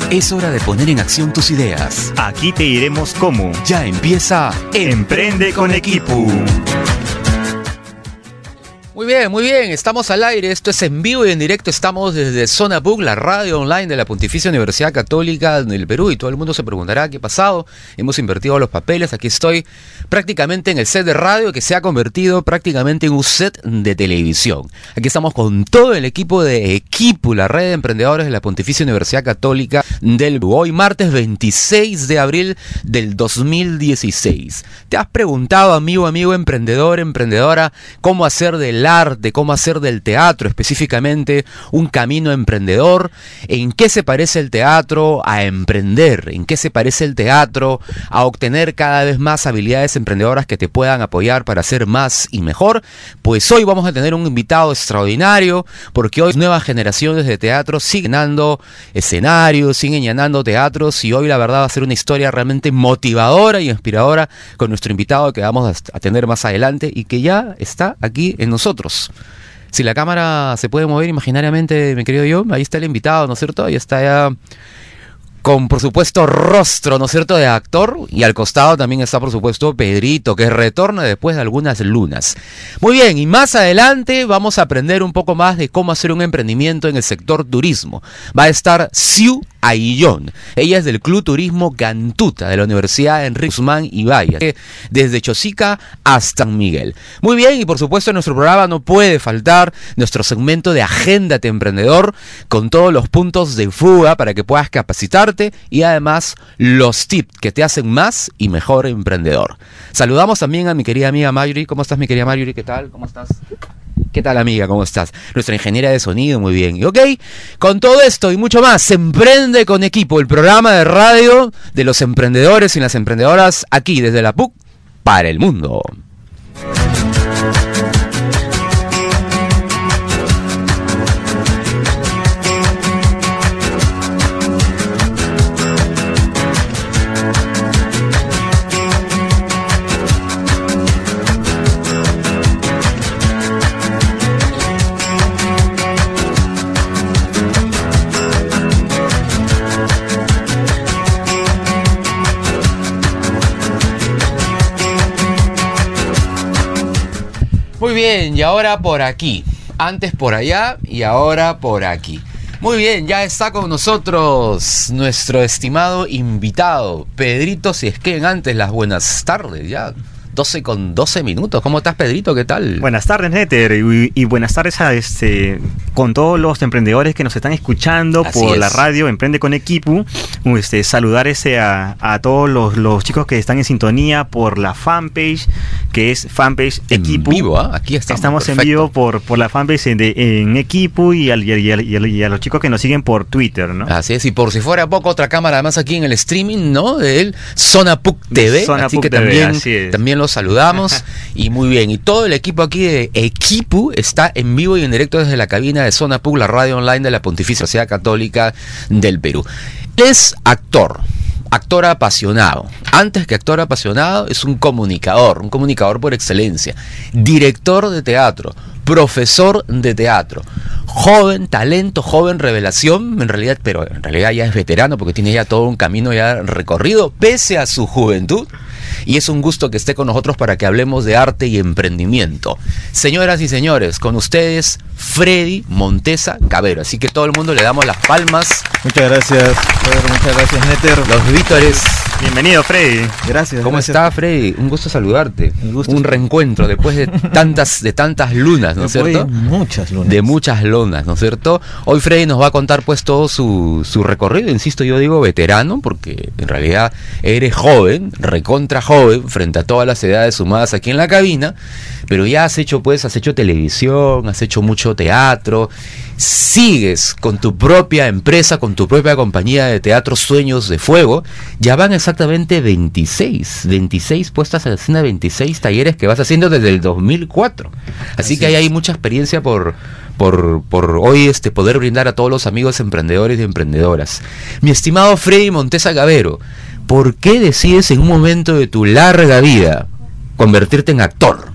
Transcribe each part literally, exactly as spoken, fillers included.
Es hora de poner en acción tus ideas. Aquí te diremos cómo. Ya empieza Emprende con Equipu. Muy bien, muy bien, estamos al aire, esto es en vivo y en directo, estamos desde Zona P U C, la radio online de la Pontificia Universidad Católica del Perú, y todo el mundo se preguntará qué ha pasado. Hemos invertido los papeles, aquí estoy prácticamente en el set de radio que se ha convertido prácticamente en un set de televisión. Aquí estamos con todo el equipo de Equipu, la red de emprendedores de la Pontificia Universidad Católica del Perú. Hoy martes veintiséis de abril del dos mil dieciséis. ¿Te has preguntado, amigo, amigo, emprendedor, emprendedora, cómo hacer del arte, cómo hacer del teatro específicamente un camino emprendedor? ¿En qué se parece el teatro a emprender? ¿En qué se parece el teatro a obtener cada vez más habilidades emprendedoras que te puedan apoyar para hacer más y mejor? Pues hoy vamos a tener un invitado extraordinario, porque hoy nuevas generaciones de teatro siguen llenando escenarios, siguen llenando teatros, y hoy la verdad va a ser una historia realmente motivadora y inspiradora con nuestro invitado que vamos a tener más adelante y que ya está aquí en nosotros. Si la cámara se puede mover imaginariamente, mi querido yo, ahí está el invitado, ¿no es cierto? Ahí está ya con, por supuesto, rostro, ¿no es cierto?, de actor, y al costado también está, por supuesto, Pedrito, que retorna después de algunas lunas. Muy bien, y más adelante vamos a aprender un poco más de cómo hacer un emprendimiento en el sector turismo. Va a estar Siu Aillón. Ella es del Club Turismo Cantuta de la Universidad Enrique Guzmán y Valle, desde Chosica hasta San Miguel. Muy bien, y por supuesto en nuestro programa no puede faltar nuestro segmento de Agéndate Emprendedor, con todos los puntos de fuga para que puedas capacitarte y además los tips que te hacen más y mejor emprendedor. Saludamos también a mi querida amiga Mayuri. ¿Cómo estás, mi querida Mayuri? ¿Qué tal? ¿Cómo estás? ¿Qué tal, amiga? ¿Cómo estás? Nuestra ingeniera de sonido, muy bien. Y ok, con todo esto y mucho más, se Emprende con Equipu, el programa de radio de los emprendedores y las emprendedoras aquí desde la P U C para el mundo. Muy bien, y ahora por aquí. Antes por allá y ahora por aquí. Muy bien, ya está con nosotros nuestro estimado invitado, Pedrito Siesquén. Antes, las buenas tardes, ya doce con doce minutos. ¿Cómo estás, Pedrito? ¿Qué tal? Buenas tardes, Neter, y, y buenas tardes a este con todos los emprendedores que nos están escuchando Así por es. la radio Emprende con Equipu. Este, saludar ese a, a todos los, los chicos que están en sintonía por la fanpage, que es fanpage en Equipu. vivo, ¿eh? Aquí estamos. Estamos perfecto. en vivo por, por la fanpage en, de, en Equipu, y, al, y, al, y, al, y a los chicos que nos siguen por Twitter, ¿no? Así es, y por si fuera poco, otra cámara además aquí en el streaming, ¿no? De él, Zona P U C T V. Zona así P U C que T V, también, así es. también los saludamos. Y muy bien, y todo el equipo aquí de Equipu está en vivo y en directo desde la cabina de Zona P U C, la radio online de la Pontificia Universidad Católica del Perú. Él es actor, actor apasionado. Antes que actor apasionado, es un comunicador, un comunicador por excelencia, director de teatro, profesor de teatro, joven talento, joven revelación, en realidad, pero en realidad ya es veterano porque tiene ya todo un camino ya recorrido, pese a su juventud. Y es un gusto que esté con nosotros para que hablemos de arte y emprendimiento. Señoras y señores, con ustedes, Freddy Montesa Cabero. Así que todo el mundo le damos las palmas. Muchas gracias, Pedro, muchas gracias, Neter. Los vítores. Bienvenido, Freddy. Gracias. ¿Cómo gracias. está, Freddy? Un gusto saludarte. Un gusto. Un reencuentro después de tantas, de tantas lunas, ¿no es cierto? De muchas lunas. De muchas lunas, ¿no es cierto? Hoy Freddy nos va a contar pues todo su, su recorrido. Insisto, yo digo veterano porque en realidad eres joven, recontra joven, frente a todas las edades sumadas aquí en la cabina, pero ya has hecho pues, has hecho televisión, has hecho mucho teatro, sigues con tu propia empresa, con tu propia compañía de teatro Sueños de Fuego. Ya van exactamente veintiséis, veintiséis puestas en escena, veintiséis talleres que vas haciendo desde el dos mil cuatro. Así, Así que ahí hay mucha experiencia por, por, por hoy este, poder brindar a todos los amigos emprendedores y emprendedoras. Mi estimado Freddy Montesa Cabero, ¿por qué decides en un momento de tu larga vida convertirte en actor?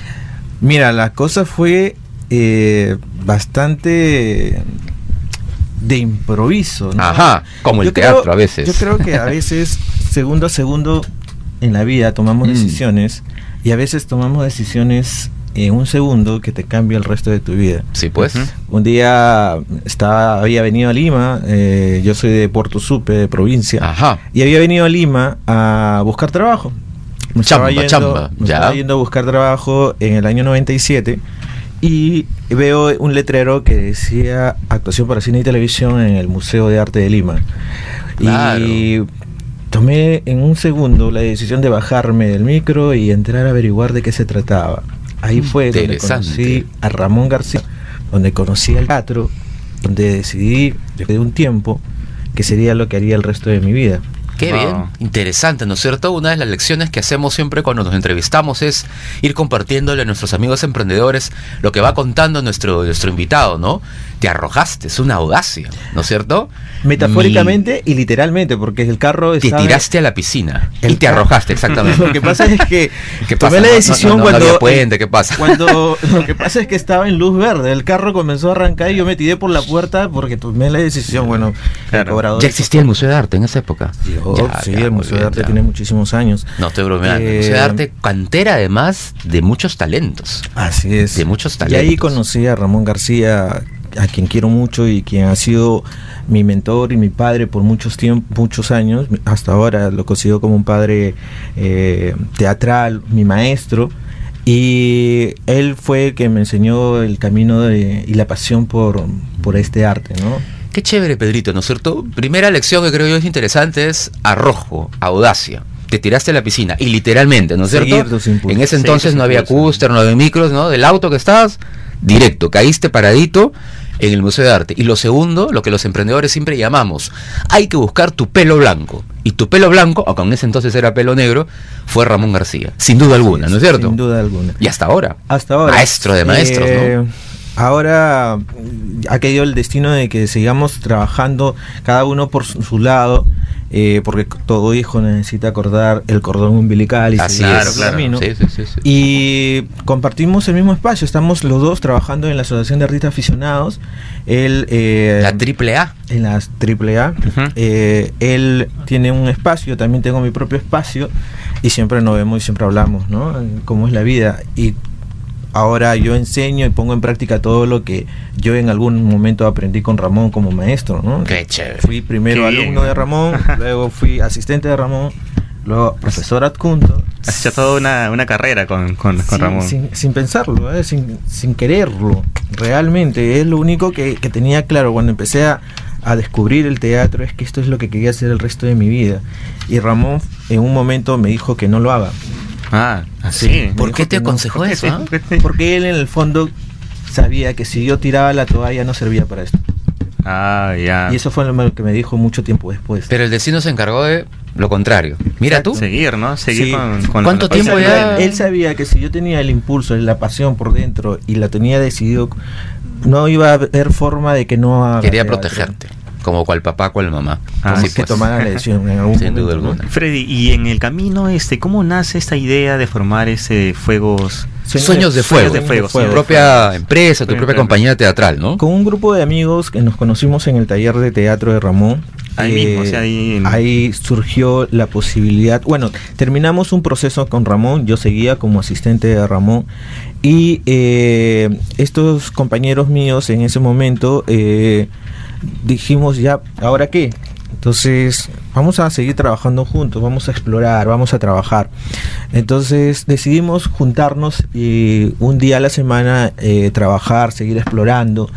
Mira, la cosa fue eh, bastante de improviso, ¿no? Ajá, como el yo teatro creo, a veces. Yo creo que a veces, segundo a segundo en la vida tomamos Mm. decisiones, y a veces tomamos decisiones en un segundo que te cambia el resto de tu vida. Sí, pues. Ujú. Un día estaba, había venido a Lima, eh, yo soy de Puerto Supe, de provincia, Ajá. y había venido a Lima a buscar trabajo. Me Chamba, estaba yendo, chamba, me ya. estaba yendo a buscar trabajo en el año noventa y siete, y veo un letrero que decía actuación para cine y televisión en el Museo de Arte de Lima. Claro. Y tomé en un segundo la decisión de bajarme del micro y entrar a averiguar de qué se trataba. Ahí fue donde Interesante. conocí a Ramón García, donde conocí el teatro, donde decidí, después de un tiempo, que sería lo que haría el resto de mi vida. Qué Wow. bien, interesante, ¿no es cierto? Una de las lecciones que hacemos siempre cuando nos entrevistamos es ir compartiéndole a nuestros amigos emprendedores lo que va contando nuestro, nuestro invitado, ¿no? Te arrojaste, es una audacia, ¿no es cierto? Metafóricamente y literalmente, porque el carro Te estaba... tiraste a la piscina El y te ca- arrojaste, exactamente. Lo que pasa es que ¿Qué tomé pasa? la No, decisión no, no, no cuando... había puente, ¿qué pasa? Cuando lo que pasa es que estaba en luz verde, el carro comenzó a arrancar y yo me tiré por la puerta porque tomé la decisión. Bueno, Claro. el cobrador... ¿Ya existía el Museo de Arte en esa época? Oh, Ya, sí, ya, el muy Museo de bien, Arte ya. tiene muchísimos años. No estoy bromeando. El Eh, Museo de Arte, cantera además de muchos talentos. Así es. De muchos Y ahí talentos. conocí a Ramón García, a quien quiero mucho y quien ha sido mi mentor y mi padre por muchos tiempos, muchos años. Hasta ahora lo considero como un padre eh, teatral, mi maestro. Y él fue el que me enseñó el camino de, y la pasión por, por este arte, ¿no? Qué chévere, Pedrito, ¿no es cierto? Primera lección que creo yo es interesante es arrojo, audacia. Te tiraste a la piscina, y literalmente, ¿no es Seguir cierto? tus impulsos. En ese Seguir entonces tus no había impulsos. cúster, no había micros, ¿no? Del auto que estabas, directo, caíste paradito en el Museo de Arte. Y lo segundo, lo que los emprendedores siempre llamamos, hay que buscar tu pelo blanco. Y tu pelo blanco, aunque en ese entonces era pelo negro, fue Ramón García, sin duda alguna, ¿no es cierto? Sin duda alguna. Y hasta ahora. Hasta ahora. Maestro de maestros, Eh, ¿no? Ahora mm, ha caído el destino de que sigamos trabajando cada uno por su, su lado, eh, porque todo hijo necesita acordar el cordón umbilical y Así seguir es. su camino. Sí, sí, sí, sí. Y compartimos el mismo espacio, estamos los dos trabajando en la Asociación de Artistas Aficionados. Él, eh, La triple A. en las triple A. Ujú. Eh, él tiene un espacio, también tengo mi propio espacio, y siempre nos vemos y siempre hablamos, ¿no? Cómo es la vida. Y ahora yo enseño y pongo en práctica todo lo que yo en algún momento aprendí con Ramón como maestro, ¿no? Qué chévere. Fui primero Qué bien. alumno de Ramón, luego fui asistente de Ramón, luego profesor adjunto. Has hecho toda una, una carrera con, con, con Sin- Ramón. Sin, sin pensarlo, ¿eh? sin, sin quererlo. Realmente es lo único que, que tenía claro cuando empecé a, a descubrir el teatro, es que esto es lo que quería hacer el resto de mi vida. Y Ramón en un momento me dijo que no lo haga. Ah, así. Sí. ¿Por dijo qué te que no. aconsejó ¿Por qué eso? te- ah? por qué te- Porque él en el fondo sabía que si yo tiraba la toalla no servía para esto. Ah, ya. Y eso fue lo que me dijo mucho tiempo después. Pero el destino se encargó de lo contrario. Mira tú. Seguir, ¿no? Seguir Sí. con, con ¿Cuánto con- Él tiempo sabía, ya? él sabía que si yo tenía el impulso, la pasión por dentro y la tenía decidido, no iba a haber forma de que no haga Quería teatro. protegerte. Como cual papá, cual mamá. Ah, Así Así que pues. tomara la decisión en algún Sin duda momento, ¿no? alguna. Freddy, y en el camino, este, ¿cómo nace esta idea de formar ese Fuegos? Sueños de fuego. Sueños de fuego, Tu sí. propia empresa, tu Propia propia empresa. compañía teatral, ¿no? Con un grupo de amigos que nos conocimos en el taller de teatro de Ramón. Ahí mismo, o sea, ahí en- ahí surgió la posibilidad. Bueno, terminamos un proceso con Ramón. Yo seguía como asistente de Ramón. Y eh, estos compañeros míos en ese momento eh, dijimos ya, ¿ahora qué? Entonces, vamos a seguir trabajando juntos, vamos a explorar, vamos a trabajar. Entonces, decidimos juntarnos y un día a la semana eh, trabajar, seguir explorando.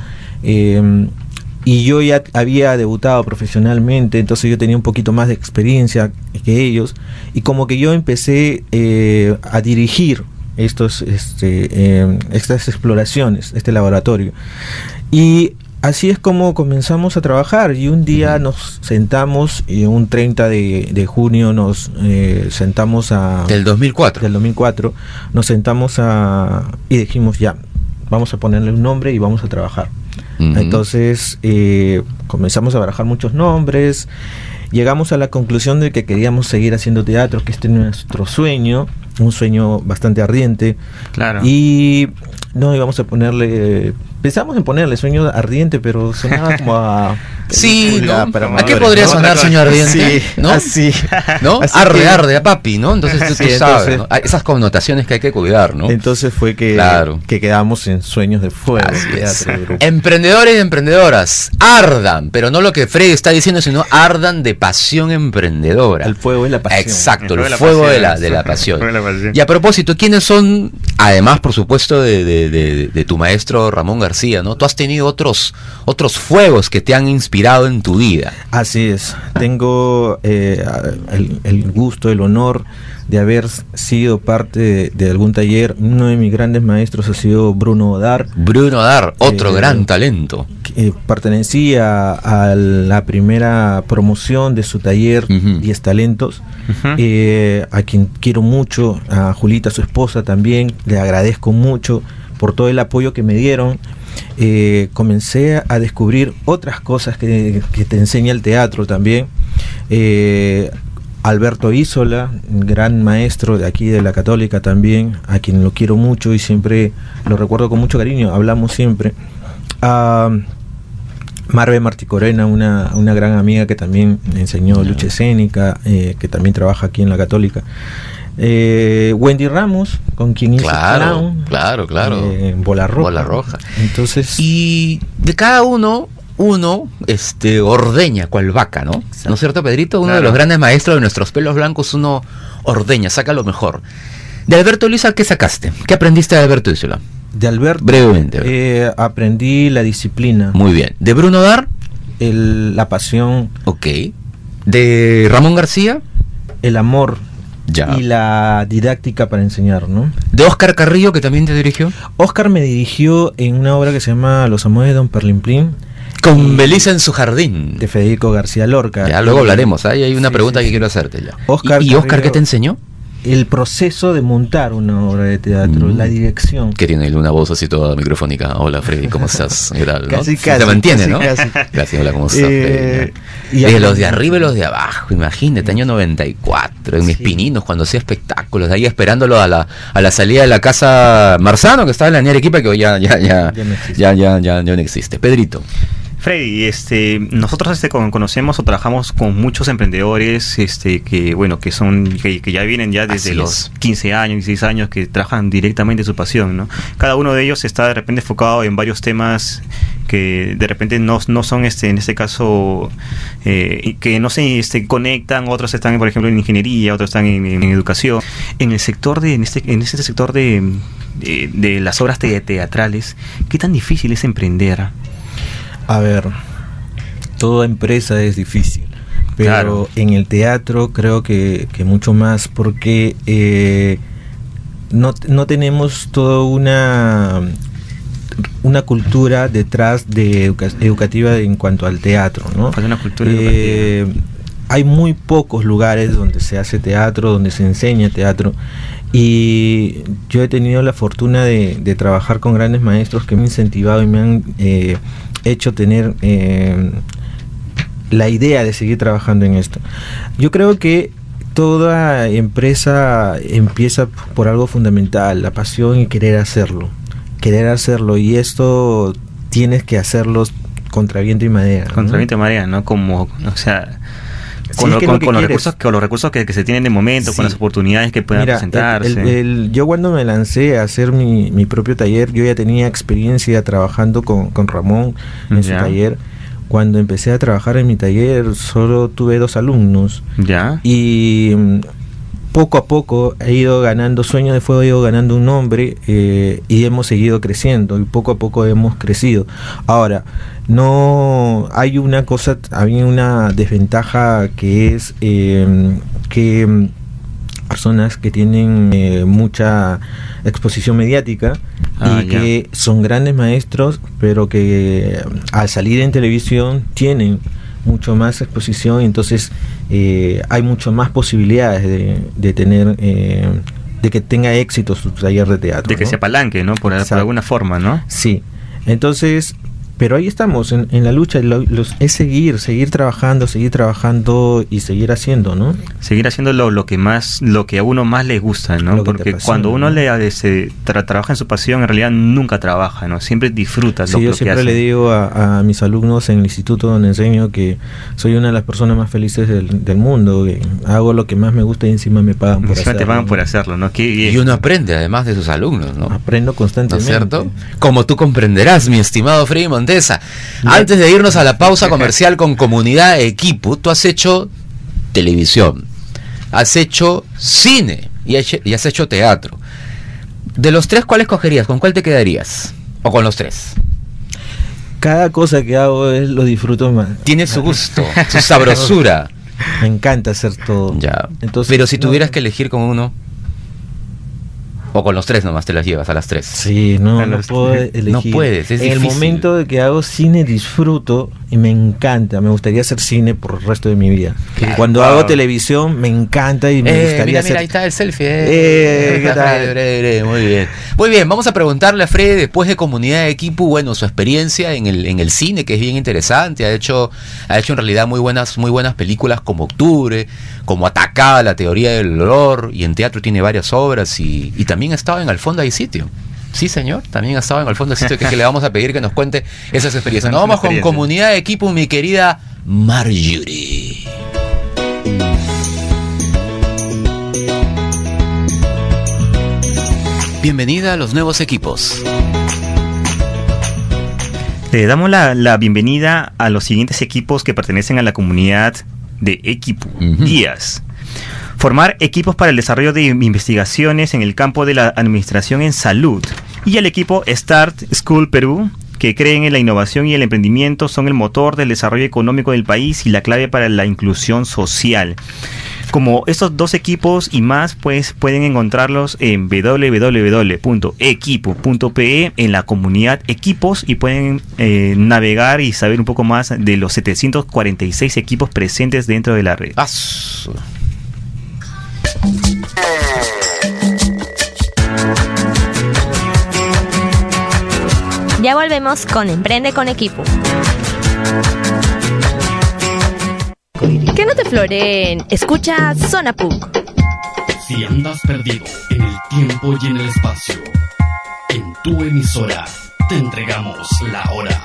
Eh, y yo ya había debutado profesionalmente, entonces yo tenía un poquito más de experiencia que ellos. Y como que yo empecé eh, a dirigir estos, este, eh, estas exploraciones, este laboratorio. Y así es como comenzamos a trabajar, y un día nos sentamos, y un treinta de, de junio nos eh, sentamos a... Del dos mil cuatro. del dos mil cuatro, nos sentamos a... y dijimos ya, vamos a ponerle un nombre y vamos a trabajar. Ujú. Entonces eh, comenzamos a barajar muchos nombres, llegamos a la conclusión de que queríamos seguir haciendo teatro, que este es nuestro sueño, un sueño bastante ardiente. Claro. Y no íbamos a ponerle Pensamos en ponerle Sueño Ardiente, pero sonaba como a... Sí, ¿no? Para ¿A qué podría ¿no? sonar Sueño Ardiente? Sí, ¿no? así. ¿No? Así Arde, que- arde a papi, ¿no? Entonces tú, Sí, tú sabes, entonces- ¿no? Hay esas connotaciones que hay que cuidar, ¿no? Entonces fue que, Claro. que quedamos en Sueños de Fuego. Así es. teatro de grupo. Emprendedores y emprendedoras, ardan, pero no lo que Freddy está diciendo, sino ardan de pasión emprendedora. El fuego es la pasión. Exacto, el El fuego fuego de de la la, de la pasión. pasión. El fuego de la pasión. Y a propósito, ¿quiénes son, además, por supuesto, de, de- de- de tu maestro Ramón García, ¿no? Tú has tenido otros, otros fuegos que te han inspirado en tu vida. Así es. Tengo eh, el, el gusto, el honor de haber sido parte de, de algún taller. Uno de mis grandes maestros ha sido Bruno Odar. Bruno Dar, otro Eh, gran talento. Que pertenecía a la primera promoción de su taller Ujú. diez Talentos, Ujú. eh, a quien quiero mucho, a Julita, su esposa también, le agradezco mucho por todo el apoyo que me dieron. Eh, comencé a descubrir otras cosas que, que te enseña el teatro también. Eh, Alberto Isola, gran maestro de aquí de la Católica también, a quien lo quiero mucho y siempre lo recuerdo con mucho cariño, hablamos siempre. A Marve Marticorena, una, una gran amiga que también me enseñó lucha escénica, eh, que también trabaja aquí en la Católica. Eh, Wendy Ramos, con quien hice Claro, Clown, claro, claro. eh, Bola Roja. Bola Roja. Entonces, Y de cada uno, uno este, ordeña cual vaca, ¿no? Exacto. ¿No es cierto, Pedrito? Uno Claro. de los grandes maestros de nuestros pelos blancos, uno ordeña, saca lo mejor. De Alberto Luisa, ¿qué sacaste? ¿Qué aprendiste de Alberto Luisa? de Alberto, Brevemente. eh, aprendí la disciplina, Muy bien. ¿De Bruno Dar? el, la pasión, Ok. ¿De Ramón García? el amor Ya. y la didáctica para enseñar, ¿no? ¿De Oscar Carrillo, que también te dirigió? Oscar me dirigió en una obra que se llama Los amores de Don Perlimplín, Con Belisa en su jardín. de Federico García Lorca. Ya, luego Y hablaremos. Ahí hay una Sí, pregunta sí, que sí. quiero hacerte ya. Oscar ¿Y, y Oscar Carrillo- qué te enseñó? El proceso de montar una obra de teatro, Mm. la dirección. Que tiene una voz así toda microfónica. Hola Freddy, ¿cómo estás? ¿Qué tal, no? Casi, Sí, casi, te mantiene, casi, ¿no? casi. Gracias, hola, ¿cómo estás, Eh, Freddy? y De a- los de arriba y los de abajo, imagínate, año noventa y cuatro, en mis Sí. pininos, cuando hacía espectáculos, de ahí esperándolo a la, a la salida de la casa Marzano, que estaba en la Avenida Arequipa, que hoy ya, ya, ya, Ya no existe. ya, ya, ya, ya no existe. Pedrito. Freddy, este, nosotros este, con- conocemos o trabajamos con muchos emprendedores, este, que bueno, que son, que, que ya vienen ya desde Así los es. quince años, dieciséis años, que trabajan directamente su pasión, ¿no? Cada uno de ellos está de repente enfocado en varios temas que de repente no, no son, este, en este caso, eh, que no se este, conectan, otros están, por ejemplo, en ingeniería, otros están en, en educación. En el sector de, en este, en este sector de, de, de las obras te- teatrales, ¿qué tan difícil es emprender? A ver, toda empresa es difícil, pero Claro. en el teatro creo que, que mucho más porque eh, no, no tenemos toda una una cultura detrás de educa- educativa en cuanto al teatro, ¿no? Falta una cultura Eh, hay muy pocos lugares donde se hace teatro, donde se enseña teatro, y yo he tenido la fortuna de, de trabajar con grandes maestros que me han incentivado y me han eh, hecho tener eh, la idea de seguir trabajando en esto. Yo creo que toda empresa empieza por algo fundamental, la pasión y querer hacerlo, querer hacerlo, y esto tienes que hacerlo contra viento y marea, ¿no? Contra viento y marea, ¿no? Como, o sea, Sí, con, es lo- que es con- lo que con los quieres. recursos, con los recursos que, que se tienen de momento, Sí. con las oportunidades que puedan Mira, presentarse. el- el- el- yo cuando me lancé a hacer mi, mi propio taller, yo ya tenía experiencia trabajando con, con Ramón en su Ya. taller. Cuando empecé a trabajar en mi taller, solo tuve dos alumnos. Ya. Y mm, poco a poco he ido ganando, Sueño de Fuego ha ido ganando un nombre, eh, y hemos seguido creciendo, y poco a poco hemos crecido. Ahora, no hay una cosa, había una desventaja que es eh, que mm, personas que tienen eh, mucha exposición mediática Ah, y ya. que son grandes maestros, pero que eh, al salir en televisión tienen mucho más exposición, entonces eh, hay mucho más posibilidades de, de tener eh, de que tenga éxito su taller de teatro, De que ¿no? se apalanque, ¿no? Por, por Exacto. alguna forma, ¿no? Sí, entonces pero ahí estamos, en, en la lucha, lo, los, es seguir, seguir trabajando, seguir trabajando y seguir haciendo, ¿no? Seguir haciendo lo, lo que más, lo que a uno más le gusta, ¿no? Porque apasiona, cuando uno ¿no? le se, tra, trabaja en su pasión, en realidad nunca trabaja, ¿no? Siempre disfruta sí, lo, yo lo que siempre hace. le digo a, a mis alumnos en el instituto donde enseño que soy una de las personas más felices del, del mundo, que hago lo que más me gusta y encima me pagan por encima hacerlo. te pagan por hacerlo, ¿no? Qué bien. Y uno aprende además de sus alumnos, ¿no? Aprendo constantemente. ¿No es cierto? Como tú comprenderás, mi estimado Freddy Montesa. Antes de irnos a la pausa comercial con Comunidad Equipo, tú has hecho televisión, has hecho cine y has hecho teatro. De los tres, ¿cuál escogerías? ¿Con cuál te quedarías? ¿O con los tres? Cada cosa que hago es, lo disfruto más. Tiene su gusto, su sabrosura. Me encanta hacer todo. Ya. Entonces, pero si no, tuvieras que elegir con uno, o con los tres nomás te las llevas a las tres. Sí, no, no puedo elegir. No puedes, es en difícil. El momento de que hago cine disfruto y me encanta. Me gustaría hacer cine por el resto de mi vida. Claro. Cuando wow. hago televisión me encanta y me eh, gustaría mira, hacer... mira, ahí está el selfie. Eh. Eh, ¿qué tal? Freddy, Freddy, muy bien. Muy bien, vamos a preguntarle a Freddy después de Comunidad Equipo, bueno, su experiencia en el en el cine, que es bien interesante. Ha hecho ha hecho en realidad muy buenas muy buenas películas como Octubre, como Atacada, la teoría del olor, y en teatro tiene varias obras y, y también ha estado en Al fondo hay sitio. Sí, señor, también ha estado en Al fondo hay sitio, que, que le vamos a pedir que nos cuente esas experiencias. Nos vamos con Comunidad Equipo, mi querida Marjorie. Bienvenida a los nuevos equipos. Le damos la, la bienvenida a los siguientes equipos que pertenecen a la comunidad de Equipo. Uh-huh. Díaz. Formar equipos para el desarrollo de investigaciones en el campo de la administración en salud. Y el equipo Start School Perú, que creen en la innovación y el emprendimiento, son el motor del desarrollo económico del país y la clave para la inclusión social. Como estos dos equipos y más, pues pueden encontrarlos en doble u doble u doble u punto equipo punto pe en la comunidad Equipos y pueden eh, navegar y saber un poco más de los setecientos cuarenta y seis equipos presentes dentro de la red. ¡As! Ya volvemos con Emprende con Equipo. Que no te floreen, escucha Zona P U C. Si andas perdido en el tiempo y en el espacio, en tu emisora te entregamos la hora.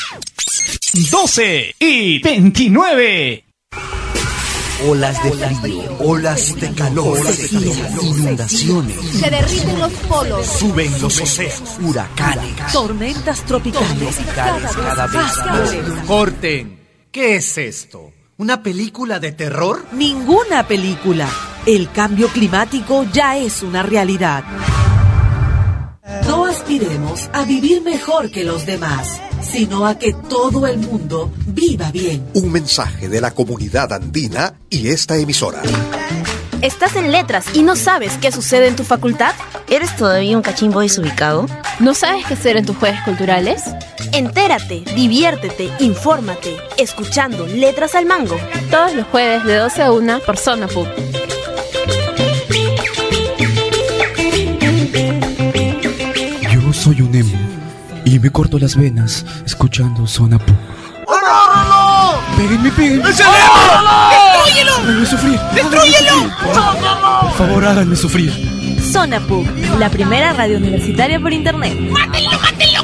doce y veintinueve. Olas de frío, olas de calor, inundaciones. Se derriten los polos. Suben los océanos, huracanes. Tormentas tropicales. Cada, cada vez más. Corten. ¿Qué es esto? ¿Una película de terror? Ninguna película. El cambio climático ya es una realidad. No aspiremos a vivir mejor que los demás, sino a que todo el mundo viva bien. Un mensaje de la comunidad andina y esta emisora. ¿Estás en letras y no sabes qué sucede en tu facultad? ¿Eres todavía un cachimbo desubicado? ¿No sabes qué hacer en tus jueves culturales? Entérate, diviértete, infórmate, escuchando Letras al Mango. Todos los jueves de doce a una por Zona P U C. Yo soy un emo y me corto las venas escuchando Zona P U C. Péguenme, péguenme. ¡Es el emo! ¡Destrúyelo! Háganme sufrir. ¡Destrúyelo! Por favor, háganme sufrir. Zona P U C, la primera radio universitaria por internet. ¡Mátenlo, mátenlo!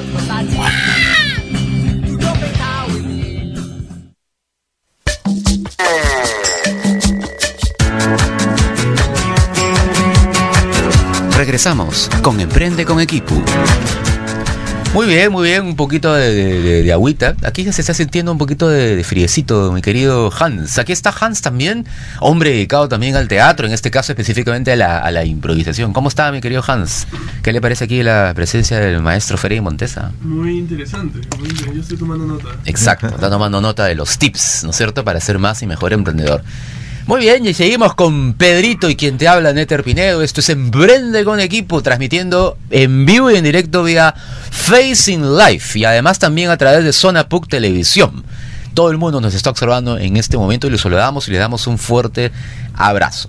Regresamos con Emprende con Equipo. Muy bien, muy bien, un poquito de, de, de agüita. Aquí ya se está sintiendo un poquito de, de friecito, mi querido Hans. Aquí está Hans también, hombre dedicado también al teatro, en este caso específicamente a la, a la improvisación. ¿Cómo está, mi querido Hans? ¿Qué le parece aquí la presencia del maestro Freddy Montesa? Muy interesante, muy interesante. Yo estoy tomando nota. Exacto, está tomando nota de los tips, ¿no es cierto?, para ser más y mejor emprendedor. Muy bien, y seguimos con Pedrito y quien te habla, Néter Pinedo. Esto es Emprende con Equipo, transmitiendo en vivo y en directo vía Facing Live y además también a través de Zona P U C Televisión. Todo el mundo nos está observando en este momento y les saludamos y le damos un fuerte abrazo.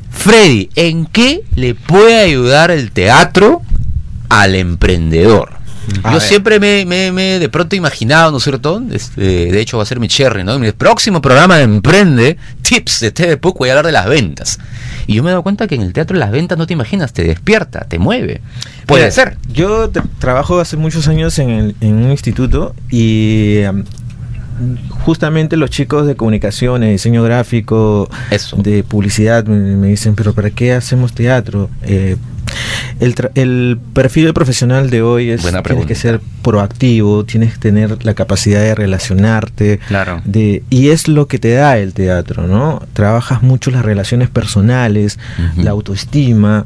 Freddy, ¿en qué le puede ayudar el teatro al emprendedor? A Yo ver. siempre me, me, me de pronto imaginado, ¿no es cierto? Este, de hecho va a ser mi cherry, ¿no? En el próximo programa de Emprende, Tips de T V P U C, voy a hablar de las ventas. Y yo me he dado cuenta que en el teatro las ventas no te imaginas, te despierta, te mueve. Puede Mira, ser. Yo te, trabajo hace muchos años en, el, en un instituto y um, justamente los chicos de comunicación, de diseño gráfico, Eso. de publicidad, me, me dicen, pero ¿para qué hacemos teatro? Eh, el, tra- el perfil del profesional de hoy es Buena tienes pregunta. que ser proactivo, tienes que tener la capacidad de relacionarte, Claro. de, y es lo que te da el teatro, ¿no? Trabajas mucho las relaciones personales, Ujú. la autoestima,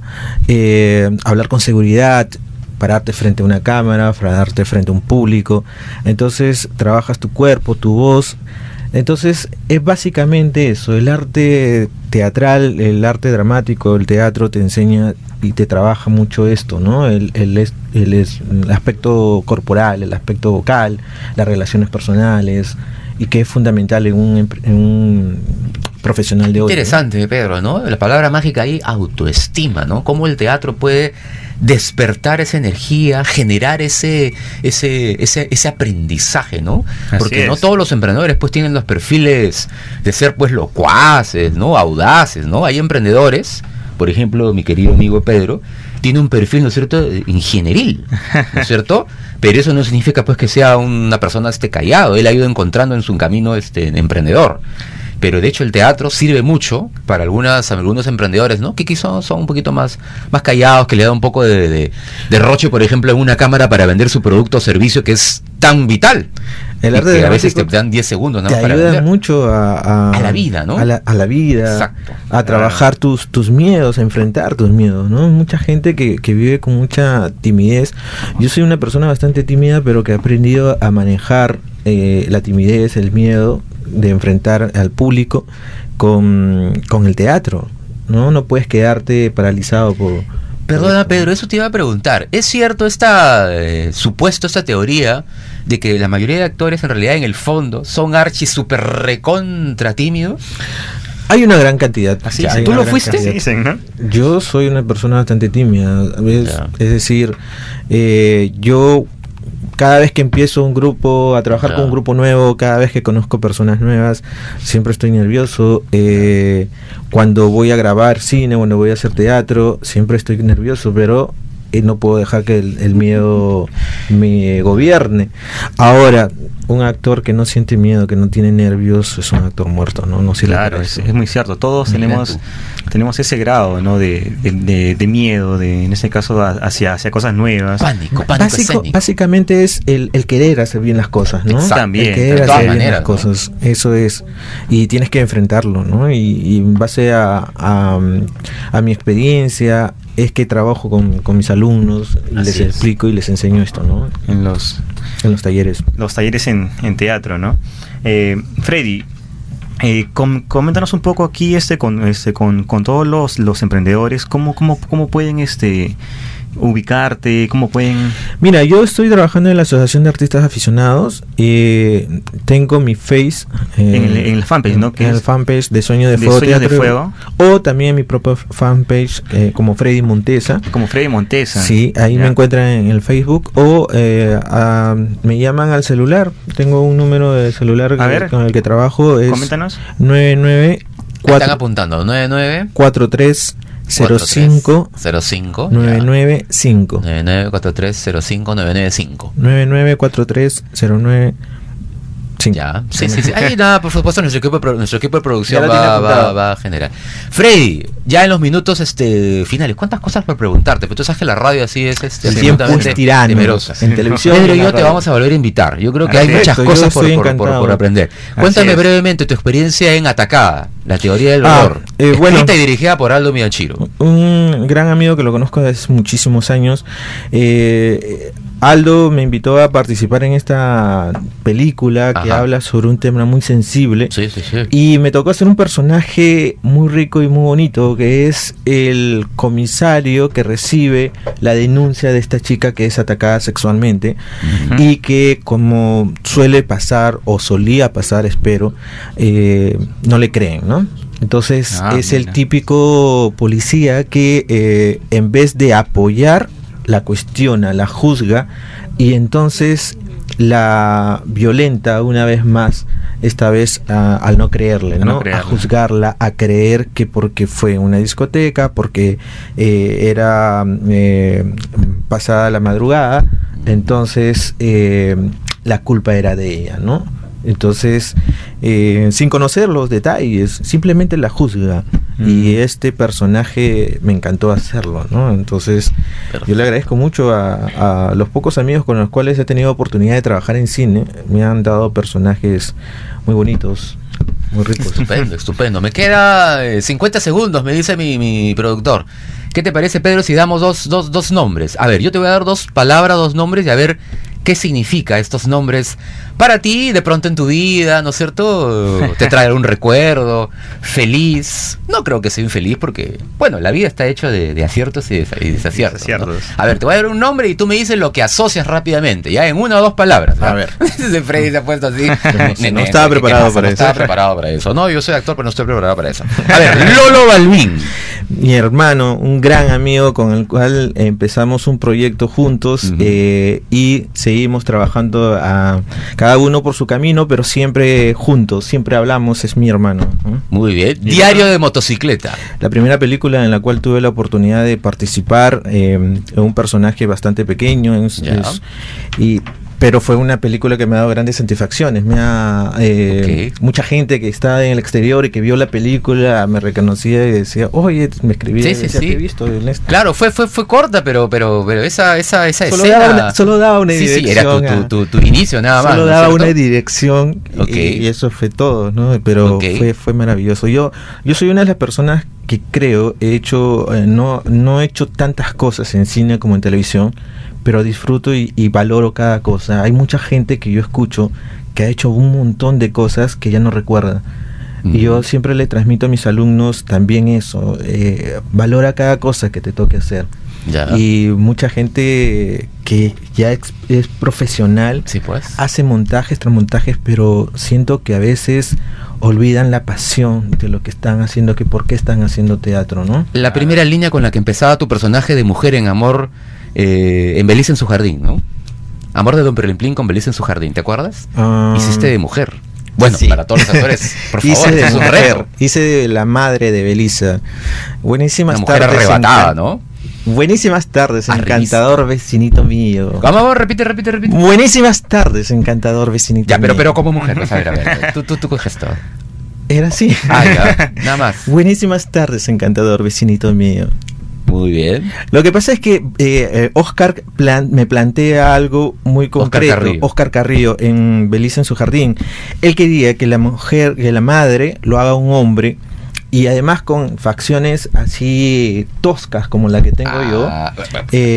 eh, hablar con seguridad, pararte frente a una cámara, pararte frente a un público. Entonces trabajas tu cuerpo, tu voz. Entonces es básicamente eso, el arte teatral, el arte dramático, el teatro te enseña y te trabaja mucho esto, ¿no? El, el, es- el, es- el aspecto corporal, el aspecto vocal, las relaciones personales, y que es fundamental en un, empre- en un profesional de hoy, ¿no? Interesante, Pedro, ¿no? La palabra mágica ahí, autoestima, ¿no? Cómo el teatro puede despertar esa energía, generar ese ese ese, ese aprendizaje, ¿no? Así Porque es. no todos los emprendedores pues tienen los perfiles de ser pues locuaces, ¿no? Audaces, ¿no? Hay emprendedores, por ejemplo, mi querido amigo Pedro, tiene un perfil, ¿no es cierto?, ingenieril, ¿no es cierto? Pero eso no significa pues que sea una persona este callado, él ha ido encontrando en su camino este emprendedor. Pero de hecho el teatro sirve mucho para algunas algunos emprendedores, ¿no? Que quizás son un poquito más, más callados, que le da un poco de, de, de roche, por ejemplo, en una cámara para vender su producto o servicio que es tan vital. El Y arte que a dramático veces te dan diez segundos, ¿no? te para ayuda vender. mucho a, a, A la vida, ¿no? A la, a la vida, Exacto. a trabajar tus, tus miedos, a enfrentar tus miedos, ¿no? Mucha gente que, que vive con mucha timidez. Yo soy una persona bastante tímida, pero que he aprendido a manejar eh, la timidez, el miedo de enfrentar al público con, con el teatro, ¿no? No puedes quedarte paralizado por... Perdona, Pedro, eso te iba a preguntar. ¿Es cierto esta eh, supuesto, esta teoría de que la mayoría de actores en realidad en el fondo son archi super recontra tímidos? Hay una gran cantidad. Así, Hay ¿tú una lo gran fuiste? cantidad. Sí, dicen, ¿no? Yo soy una persona bastante tímida. Es, Ya. es decir, eh, yo cada vez que empiezo un grupo, a trabajar Ya. con un grupo nuevo, cada vez que conozco personas nuevas, siempre estoy nervioso. Eh, cuando voy a grabar cine, cuando voy a hacer teatro, siempre estoy nervioso, pero eh, no puedo dejar que el, el miedo me gobierne. Ahora, un actor que no siente miedo, que no tiene nervios, es un actor muerto, ¿no? No sirve Claro, para es, eso. es muy cierto. Todos Mira tenemos tú. tenemos ese grado, ¿no? De, de, de- de miedo, de en este caso a- hacia hacia cosas nuevas. Pánico, pánico Básico, escénico. básicamente es el, el querer hacer bien las cosas, ¿no? Exacto. También, el querer de todas hacer bien maneras, las ¿no? cosas, eso es, y tienes que enfrentarlo, ¿no? Y, y en base a, a, a mi experiencia es que trabajo con, con mis alumnos, y Así les es. explico y les enseño esto, ¿no? En los En los talleres. los talleres en, en teatro, ¿no? Eh, Freddy, eh, com- coméntanos un poco aquí este con este con, con todos los, los emprendedores, cómo cómo cómo pueden este ubicarte, cómo pueden... Mira, yo estoy trabajando en la Asociación de Artistas Aficionados. Eh, tengo mi face eh, En el- en el fanpage, ¿no? Que En el es fanpage de Sueño de, de Fuego Sueños de Teatro, Fuego. o también mi propio fanpage eh, como Freddy Montesa. Como Freddy Montesa. Sí, ahí Ya. me encuentran en el Facebook o eh, a- me llaman al celular. Tengo un número de celular A que- ver, con el que trabajo. Es coméntanos. nueve nueve Están cuatro apuntando, nueve nueve cuatro tres cero cinco cero cinco nueve nueve cinco nueve nueve cuatro tres cero cinco nueve nueve cinco. nueve nueve cuatro tres cero nueve cinco. Ya, sí, sí, sí. Ahí nada, por supuesto, nuestro equipo de, pro- nuestro equipo de producción Ya lo tiene va, va, apuntado. va a generar. Freddy, ya en los minutos este finales, ¿cuántas cosas por preguntarte? Pero tú sabes que la radio así es este, El tiempo absolutamente es tirano, temerosa. en televisión Pedro y y en yo la te radio. vamos a volver a invitar. Yo creo que hay Perfecto, muchas yo cosas por, estoy por- por- encantado. por aprender. Así Cuéntame es. brevemente tu experiencia en Atacada, la teoría del Ah, dolor. eh, bueno. Escrita y dirigida por Aldo Miyachiro. Un gran amigo que lo conozco desde hace muchísimos años. eh, Aldo me invitó a participar en esta película que Ajá. habla sobre un tema muy sensible. Sí, sí, sí. Y me tocó hacer un personaje muy rico y muy bonito, que es el comisario que recibe la denuncia de esta chica que es atacada sexualmente. Ujú. Y que, como suele pasar o solía pasar, espero, eh, no le creen, ¿no? Entonces Ah, es el mira. típico policía que eh, en vez de apoyar la cuestiona, la juzga y entonces la violenta una vez más, esta vez uh, al no creerle, ¿no? No creerle. A juzgarla, a creer que porque fue una discoteca, porque eh, era eh, pasada la madrugada, entonces eh, la culpa era de ella, ¿no? Entonces, eh, sin conocer los detalles, simplemente la juzga. Mm. Y este personaje me encantó hacerlo, ¿no? Entonces, perfecto. Yo le agradezco mucho a, a los pocos amigos con los cuales he tenido oportunidad de trabajar en cine. Me han dado personajes muy bonitos, muy ricos. Estupendo, estupendo. Me queda eh, cincuenta segundos, me dice mi, mi productor. ¿Qué te parece, Pedro, si damos dos, dos, dos nombres? A ver, yo te voy a dar dos palabras, dos nombres y a ver qué significa estos nombres para ti, de pronto en tu vida, ¿no es cierto? Te trae un recuerdo feliz. No creo que sea infeliz porque, bueno, la vida está hecha de, de aciertos y, de, y desaciertos, ¿no? A ver, te voy a dar un nombre y tú me dices lo que asocias rápidamente, ya en una o dos palabras, ¿no? A ver. Freddy se ha puesto así. No, no estaba preparado para eso. No estaba preparado para eso. No, yo soy actor, pero no estoy preparado para eso. A ver, Lolo Balvin. Mi hermano, un gran amigo con el cual empezamos un proyecto juntos, uh-huh. eh, y seguimos trabajando a cada uno por su camino, pero siempre juntos, siempre hablamos, es mi hermano, ¿no? Muy bien. Diario de motocicleta. La primera película en la cual tuve la oportunidad de participar, eh, en un personaje bastante pequeño, es, es, y pero fue una película que me ha dado grandes satisfacciones. Me ha, eh, okay. Mucha gente que está en el exterior y que vio la película me reconocía y decía, oye, me escribí, sí, sí, decía, sí. Te he visto en esto. Claro, fue fue fue corta, pero pero pero esa esa esa solo escena daba una, solo daba una sí, dirección. Sí, era tu, tu, tu, tu inicio nada más. Solo ¿no daba cierto? una dirección, okay. y, y eso fue todo, ¿no? Pero okay. fue fue maravilloso. Yo yo soy una de las personas que creo he hecho eh, no no he hecho tantas cosas en cine como en televisión, pero disfruto y, y valoro cada cosa. Hay mucha gente que yo escucho que ha hecho un montón de cosas que ya no recuerda. Mm. Y yo siempre le transmito a mis alumnos también eso. Eh, valora cada cosa que te toque hacer. Ya. Y mucha gente que ya es, es profesional, sí, pues. hace montajes tras montajes, pero siento que a veces olvidan la pasión de lo que están haciendo, que por qué están haciendo teatro, ¿no? La primera ah. línea con la que empezaba tu personaje de mujer en amor, eh, en Belice en su jardín, ¿no? Amor de Don Perlimplín con Belice en su jardín, ¿te acuerdas? Uh, Hiciste de mujer. Bueno, sí. Para todos los actores, por favor, hice de es un mujer, reto. Hice de la madre de Belisa. Buenísimas Una mujer tardes. arrebatada, encan- ¿no? Buenísimas tardes, Arribista. Encantador vecinito mío. Vamos, vamos, repite, repite, repite. Buenísimas tardes, encantador vecinito ya, mío. pero, pero como mujer, pues, a ver, a ver, tú, tú, tú coges todo. Era así. Ah, ya, nada más. Buenísimas tardes, encantador vecinito mío. Muy bien. Lo que pasa es que eh, eh, Oscar plan, me plantea algo muy concreto. Oscar Carrillo. Oscar Carrillo en Belice en su jardín. Él quería que la mujer, que la madre lo haga un hombre, y además con facciones así toscas como la que tengo ah, yo,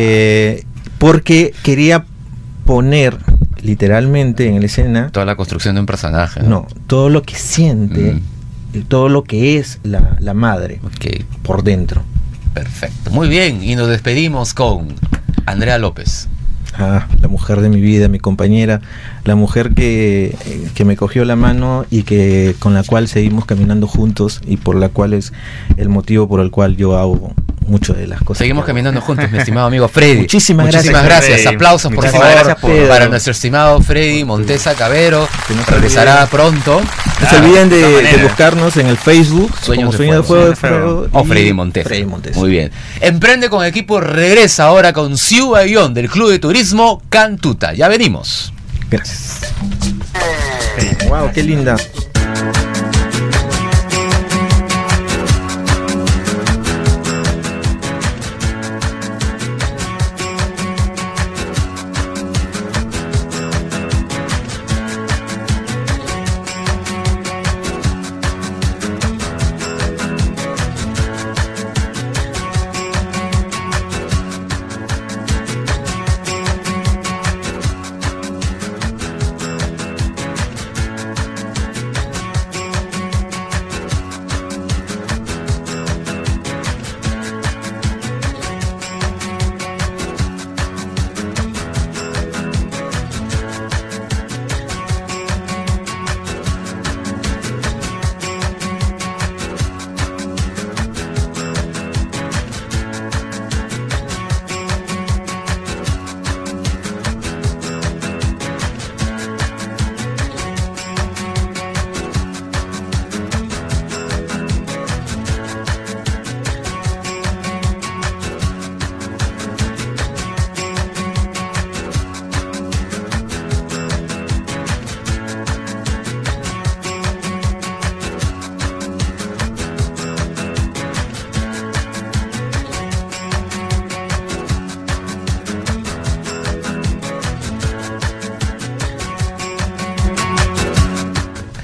eh, porque quería poner literalmente en la escena toda la construcción de un personaje. No, no todo lo que siente, mm. todo lo que es la, la madre, okay. por dentro. Perfecto, muy bien, y nos despedimos con Andrea López. Ah, la mujer de mi vida, mi compañera, la mujer que, que me cogió la mano y que con la cual seguimos caminando juntos, y por la cual es el motivo por el cual yo hago mucho de las cosas. Seguimos caminando juntos, mi estimado amigo Freddy. Muchísimas, Muchísimas gracias. gracias. Aplausos, por Muchísimas favor, gracias, para nuestro estimado Freddy Montesa Cabero, que nos regresará pronto. No se olviden de, de buscarnos en el Facebook, Sueños como Sueño de Fuego, de Fuego o Freddy Montesa. Freddy Montesa. Muy bien. Emprende con Equipo regresa ahora con Ciu Ayón del Club de Turismo Cantuta. Ya venimos. Gracias. Wow, qué linda.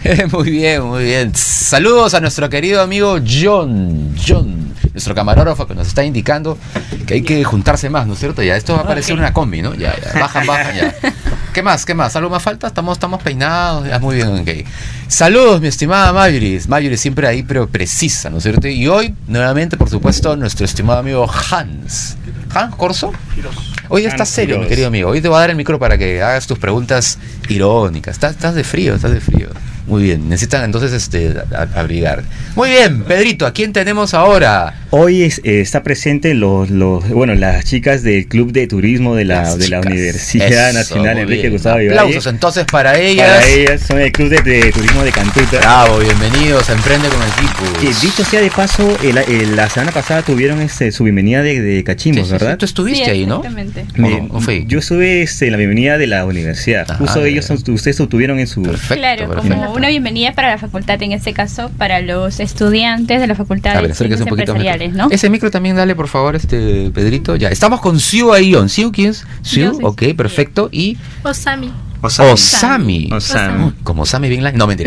Muy bien, muy bien. Saludos a nuestro querido amigo John, John, nuestro camarógrafo que nos está indicando que hay que juntarse más, ¿no es cierto? Ya, esto va a parecer una combi, ¿no? Ya, ya, bajan, bajan, ya. ¿Qué más? ¿Qué más? ¿Algo más falta? Estamos, estamos peinados, ya, muy bien, ok. Saludos, mi estimada Mayuris. Mayuris siempre ahí, pero precisa, ¿no es cierto? Y hoy, nuevamente, por supuesto, nuestro estimado amigo Hans. ¿Hans Corso? Hoy estás serio, mi querido amigo. Hoy te voy a dar el micro para que hagas tus preguntas irónicas. Estás, estás de frío, estás de frío. Muy bien, necesitan entonces este abrigar. Muy bien, Pedrito, ¿a quién tenemos ahora? Hoy es, eh, está presente los, los, bueno, las chicas del Club de Turismo de la, de la Universidad Eso, Nacional Enrique bien. Gustavo Vivalle. Aplausos entonces para ellas. Para ellas, son el Club de, de Turismo de Cantuta. Bravo, bienvenidos a Emprende con Equipos. Que dicho sea de paso, el, el, la semana pasada tuvieron este, su bienvenida de, de Cachimbos, sí, ¿verdad? Sí, tú estuviste sí, ahí, ¿no? Exactamente. Me, ¿O no? Yo estuve este, en la bienvenida de la universidad. Ajá, Justo de ellos, verdad. ustedes obtuvieron en su... Perfecto, Claro, perfecto. como una bienvenida para la facultad, en este caso para los estudiantes de la facultad A ver, de acérquese Ciencias un poquito Empresariales, mejor. ¿no? Ese micro también dale, por favor, este Pedrito. Ya, estamos con Siu Ayon. ¿Siu quién es? Siu, Yo soy ok, perfecto. Y Osami. Osami. Osami. Osami. Como Osami Bin Laden. No, mentira.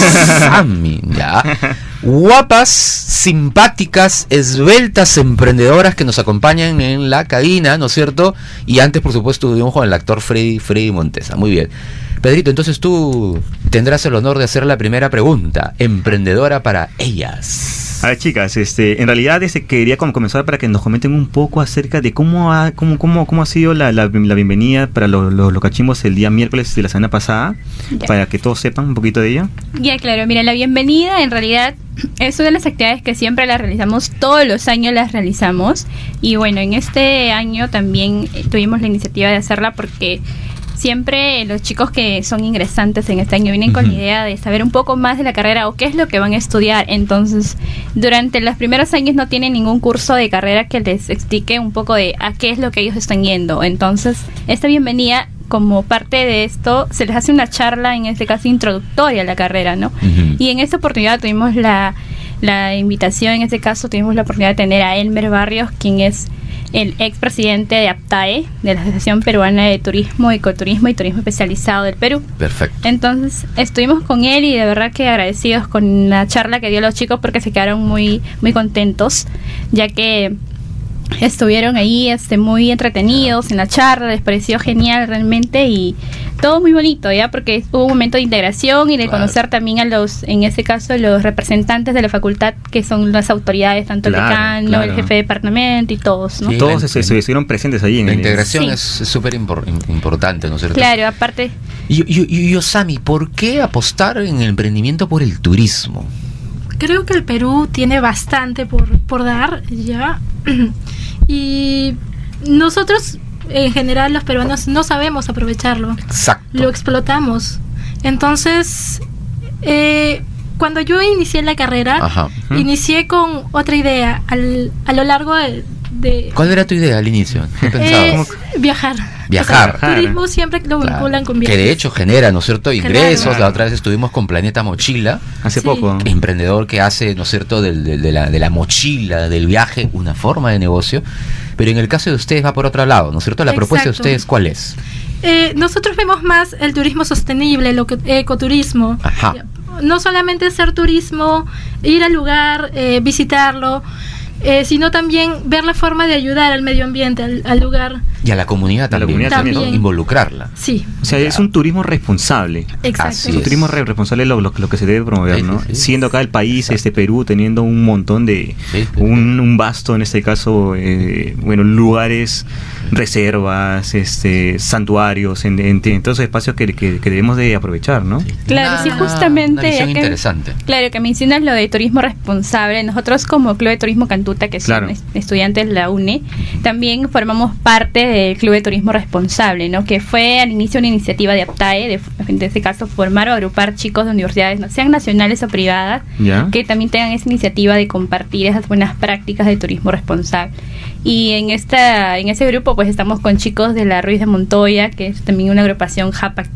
Osami, ya. Guapas, simpáticas, esbeltas emprendedoras que nos acompañan en la cabina, ¿no es cierto? Y antes, por supuesto, estuvimos con el actor Freddy, Freddy Montesa. Muy bien. Pedrito, entonces tú tendrás el honor de hacer la primera pregunta. Emprendedora para ellas. A ver, chicas, este, en realidad este, quería como comenzar para que nos comenten un poco acerca de cómo ha, cómo, cómo, cómo ha sido la, la, la bienvenida para los, los, los cachimbos el día miércoles de la semana pasada, Ya. para que todos sepan un poquito de ella. Ya, claro, mira, la bienvenida en realidad es una de las actividades que siempre las realizamos, todos los años las realizamos, y bueno, en este año también eh, tuvimos la iniciativa de hacerla porque siempre los chicos que son ingresantes en este año vienen con la idea de saber un poco más de la carrera o qué es lo que van a estudiar. Entonces, durante los primeros años no tienen ningún curso de carrera que les explique un poco de a qué es lo que ellos están yendo. Entonces, esta bienvenida, como parte de esto, se les hace una charla, en este caso introductoria a la carrera, ¿no? Uh-huh. Y en esta oportunidad tuvimos la, la invitación, en este caso tuvimos la oportunidad de tener a Elmer Barrios, quien es el expresidente de APTAE, de la Asociación Peruana de Turismo, Ecoturismo y Turismo Especializado del Perú. Perfecto. Entonces estuvimos con él y de verdad que agradecidos con la charla que dio a los chicos porque se quedaron muy, muy contentos, ya que estuvieron ahí este, muy entretenidos en la charla, les pareció genial realmente y todo muy bonito, ya, porque hubo un momento de integración y de Claro. conocer también a los, en este caso, los representantes de la facultad, que son las autoridades, tanto Claro, el decano, claro. el jefe de departamento y todos, ¿no? Sí, Todos la- se, se estuvieron presentes ahí en La el- integración Sí. es súper impor- importante, ¿no es cierto? Claro, aparte, Y, y, y, y Osami, ¿por qué apostar en el emprendimiento por el turismo? Creo que el Perú tiene bastante por, por dar, ya. Y nosotros, en general, los peruanos no sabemos aprovecharlo. Exacto. Lo explotamos. Entonces, eh, cuando yo inicié la carrera, Ajá. inicié con otra idea. Al, a lo largo de... de ¿Cuál era tu idea al inicio? ¿Qué eh, pensabas? viajar. Viajar. O sea, turismo siempre lo Claro. vinculan con Que viajes. de hecho genera, ¿no es cierto?, ingresos. Claro. La otra vez estuvimos con Planeta Mochila. Hace Sí. poco. Emprendedor que hace, ¿no es cierto?, del, del- de, la, de la mochila, del viaje, una forma de negocio. Pero en el caso de ustedes va por otro lado, ¿no es cierto? La propuesta de Exacto. ustedes, ¿cuál es? Eh, nosotros vemos más el turismo sostenible, lo que, ecoturismo. Ajá. No solamente hacer turismo, ir al lugar, eh, visitarlo, eh, sino también ver la forma de ayudar al medio ambiente, al, al lugar. Y a la comunidad A la también, comunidad ¿no? también. Involucrarla. Sí, O sea, es un turismo responsable. exacto. Así Un es. turismo re- responsable es lo, lo, lo que se debe promover, Sí, ¿no? sí, sí. Siendo acá el país, este Perú, teniendo un montón de, Sí, sí, sí. un, un vasto, en este caso, eh, bueno, lugares, reservas, este, santuarios, en, en, en todos esos espacios que, que, que debemos de aprovechar, ¿no? claro, sí, Una- justamente... Una visión ya que- interesante. Claro, que mencionas lo de turismo responsable. Nosotros como Club de Turismo Cantuta, que son Claro. es- estudiantes de la U N E, también formamos parte del Club de Turismo Responsable, ¿no? Que fue al inicio una iniciativa de APTAE, de, en este caso formar o agrupar chicos de universidades, no sean nacionales o privadas, ¿Ya? que también tengan esa iniciativa de compartir esas buenas prácticas de turismo responsable. Y en esta en ese grupo pues estamos con chicos de la Ruiz de Montoya, que es también una agrupación Hapak Trip,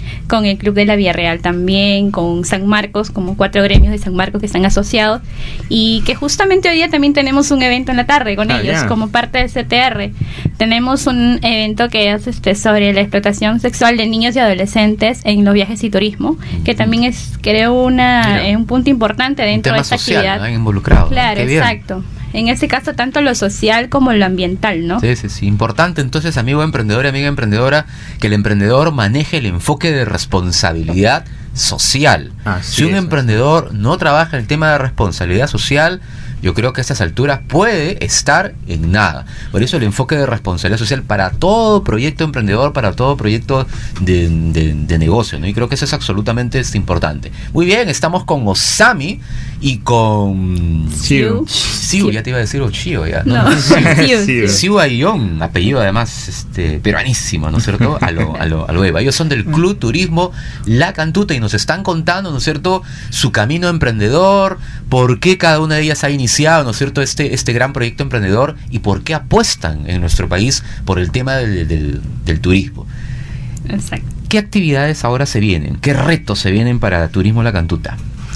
con el Club de la Villarreal también, con San Marcos, como cuatro gremios de San Marcos que están asociados, y que justamente hoy día también tenemos un evento en la tarde con ah, ellos, yeah. como parte del C T R. Tenemos un evento que es este sobre la explotación sexual de niños y adolescentes en los viajes y turismo, que también es, creo, una eh, un punto importante dentro de esta social, actividad. ¿No? Involucrado. Claro, ¿no? Exacto. En este caso, tanto lo social como lo ambiental, ¿no? Sí, sí, sí. Importante, entonces, amigo emprendedor y amiga emprendedora, que el emprendedor maneje el enfoque de responsabilidad social. Así si un es, emprendedor no trabaja en el tema de responsabilidad social, yo creo que a estas alturas puede estar en nada. Por eso el enfoque de responsabilidad social para todo proyecto emprendedor, para todo proyecto de, de, de negocio, ¿no? Y creo que eso es absolutamente es importante. Muy bien, estamos con Osami y con Siu. Siu, ya te iba a decir Ochio, ya. No, no. Siu. Siu Ayón, apellido además este peruanísimo, ¿no es cierto? A lo, a lo, a lo Eva. Ellos son del Club Turismo La Cantuta y nos están contando, ¿no es cierto?, su camino emprendedor, por qué cada una de ellas ha iniciado, ¿no es cierto?, este, este gran proyecto emprendedor y por qué apuestan en nuestro país por el tema del, del, del turismo. Exacto. ¿Qué actividades ahora se vienen? ¿Qué retos se vienen para Turismo La Cantuta?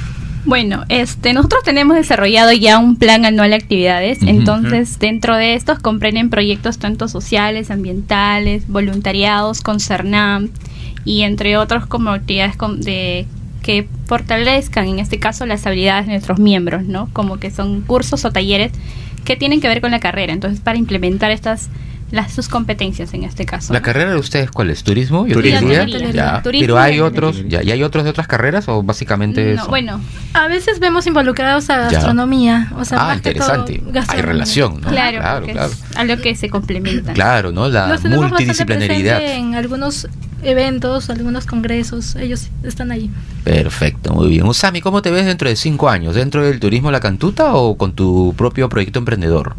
Bueno, este, nosotros tenemos desarrollado ya un plan anual de actividades, uh-huh. entonces dentro de estos comprenden proyectos tanto sociales, ambientales, voluntariados, con CERNAM y entre otros como actividades con, de que fortalezcan en este caso las habilidades de nuestros miembros, ¿no? Como que son cursos o talleres que tienen que ver con la carrera, entonces para implementar estas las sus competencias en este caso. ¿La ¿no? carrera de ustedes cuál es? ¿Turismo? Yo Turismo. diría. Ya, ya. Turismo. Pero hay otros, ya, ¿y hay otros de otras carreras o básicamente no, eso? Bueno, a veces vemos involucrados a gastronomía, ya. o sea, ah, más interesante. Que todo, hay relación, ¿no? Claro, claro, claro. Es a lo que se complementa. Claro, ¿no? La multidisciplinaridad. En algunos eventos, algunos congresos, ellos están allí. Perfecto, muy bien. Osami, ¿cómo te ves dentro de cinco años? ¿Dentro del Turismo La Cantuta o con tu propio proyecto emprendedor?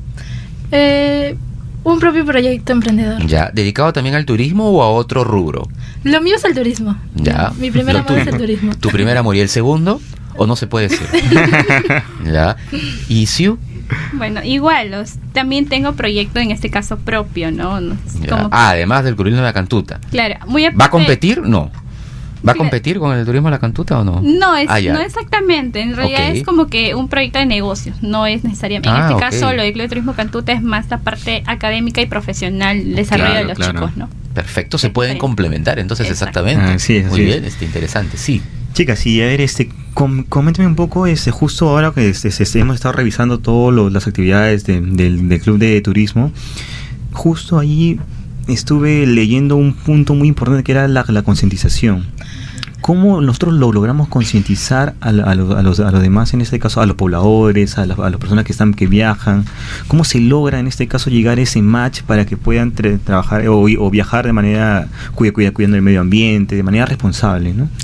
Eh... Un propio proyecto emprendedor. Ya, ¿dedicado también al turismo o a otro rubro? Lo mío es el turismo. Ya. Mi primer amor es el turismo. ¿Tu primer amor y el segundo? ¿O no se puede decir? Ya. ¿Y Siu? Bueno, igual, los, también tengo proyecto en este caso propio, ¿no? no como ah, además del Turismo La Cantuta. Claro, muy aparte. ¿Va a competir? No. ¿Va a competir con el Turismo La Cantuta o no? No, es, ah, no exactamente. En realidad okay. es como que un proyecto de negocios. No es necesariamente. En ah, este okay. caso, lo del Club de Turismo Cantuta es más la parte académica y profesional, el desarrollo claro, de los claro. chicos, ¿no? Perfecto, se pueden complementar entonces Exacto. exactamente. Ah, sí, Muy sí. bien, este, interesante, sí. Chicas, y a ver, este, com- coméntame un poco, este, justo ahora que este, este, hemos estado revisando todas las actividades de, del, del Club de Turismo, justo ahí estuve leyendo un punto muy importante que era la, la concientización. ¿Cómo nosotros lo logramos concientizar a, a, los, a, los, a los demás, en este caso a los pobladores, a, la, a las personas que están que viajan? ¿Cómo se logra en este caso llegar a ese match para que puedan tra- trabajar o, o viajar de manera cuida, cuida, cuidando el medio ambiente, de manera responsable, ¿no?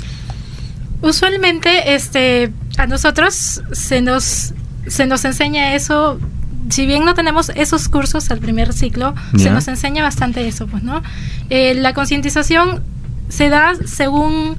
Usualmente este a nosotros se nos se nos enseña eso. Si bien no tenemos esos cursos al primer ciclo, ¿Ya? se nos enseña bastante eso, pues, ¿no? Eh, la concientización se da según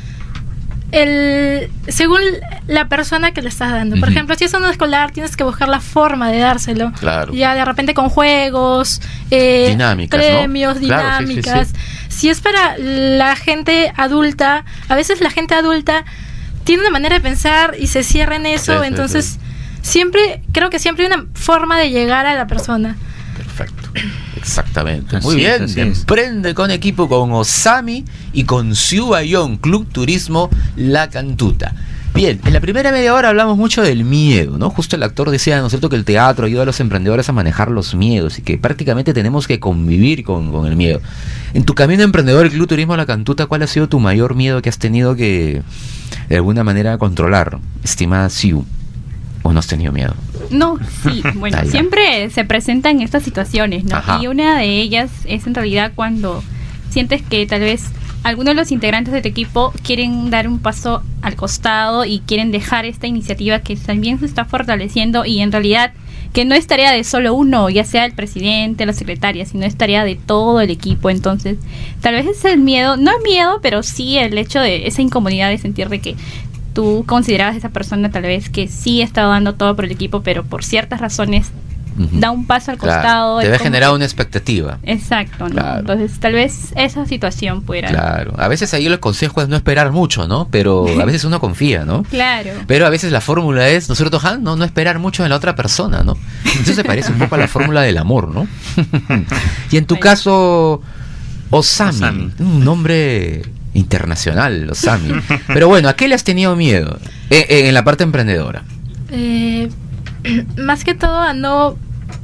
el según la persona que le estás dando. Por uh-huh. ejemplo, si es un escolar, tienes que buscar la forma de dárselo. Claro. Ya de repente con juegos, eh, dinámicas, premios, ¿no? dinámicas. Claro, sí, sí, sí. Si es para la gente adulta, a veces la gente adulta tiene una manera de pensar y se cierra en eso, sí, entonces sí, sí. siempre, creo que siempre hay una forma de llegar a la persona. Perfecto. Exactamente. Muy así bien. Es, Emprende con equipo con Osami y con Siu Ayón, Club Turismo La Cantuta. Bien, en la primera media hora hablamos mucho del miedo, ¿no? Justo el actor decía, ¿no es cierto?, que el teatro ayuda a los emprendedores a manejar los miedos y que prácticamente tenemos que convivir con, con el miedo. En tu camino emprendedor, el Club Turismo La Cantuta, ¿cuál ha sido tu mayor miedo que has tenido que, de alguna manera, controlar, estimada Siu? ¿O no has tenido miedo? No, sí, bueno, Ahí siempre va. se presentan estas situaciones, ¿no? Ajá. Y una de ellas es en realidad cuando sientes que tal vez algunos de los integrantes de tu equipo quieren dar un paso al costado y quieren dejar esta iniciativa que también se está fortaleciendo y en realidad que no es tarea de solo uno, ya sea el presidente, la secretaria, sino es tarea de todo el equipo. Entonces, tal vez es el miedo, no es miedo, pero sí el hecho de esa incomodidad de sentir de que tú considerabas a esa persona tal vez que sí estaba dando todo por el equipo, pero por ciertas razones uh-huh. da un paso al claro. costado. Te debe como... generar una expectativa. Exacto, ¿no? Claro. Entonces tal vez esa situación pudiera... Claro, a veces ahí el consejo es no esperar mucho, ¿no? Pero a veces uno confía, ¿no? Claro. Pero a veces la fórmula es, ¿no es cierto, Han? No, no esperar mucho en la otra persona, ¿no? Entonces se parece un poco a la fórmula del amor, ¿no? Y en tu bueno. caso, Osami, Osami, un nombre internacional, Osami. Pero bueno, ¿a qué le has tenido miedo en, en la parte emprendedora? Eh, más que todo a no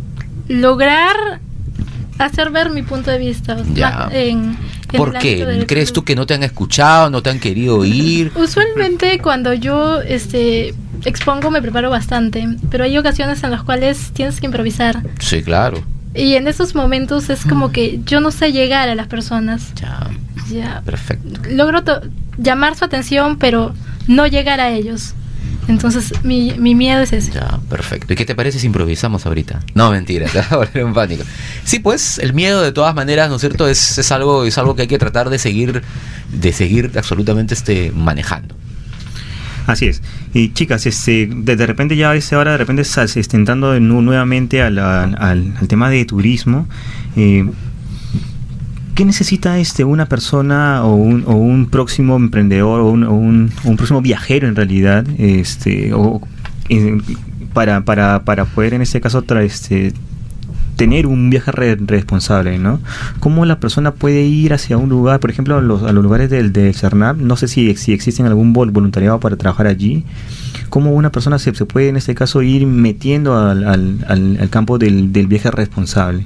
lograr hacer ver mi punto de vista. Ya. En, en ¿Por qué? ¿Crees tú que no te han escuchado, no te han querido oír? Usualmente cuando yo este expongo me preparo bastante, pero hay ocasiones en las cuales tienes que improvisar. Sí, claro. Y en esos momentos es como que yo no sé llegar a las personas. Ya. Ya. Perfecto. Logro to- llamar su atención, pero no llegar a ellos. Entonces mi, mi miedo es ese. Ya, perfecto. ¿Y qué te parece si improvisamos ahorita? No, mentira, te vas a volver un pánico. Sí, pues el miedo de todas maneras, ¿no es cierto? Es, es algo es algo que hay que tratar de seguir de seguir absolutamente este manejando. Así es. Y chicas, este, de, de repente ya es ahora de repente este, entrando de nu- nuevamente a la, al, al tema de turismo. Eh, ¿Qué necesita este una persona o un, o un próximo emprendedor o un, o un, o un próximo viajero en realidad este o eh, para, para, para poder en este caso tra, este, tener un viaje re, responsable, ¿no? ¿Cómo la persona puede ir hacia un lugar, por ejemplo, a los, a los lugares del, del CERNAP? No sé si, si existen algún voluntariado para trabajar allí. ¿Cómo una persona se, se puede en este caso ir metiendo al, al, al, al campo del, del viaje responsable?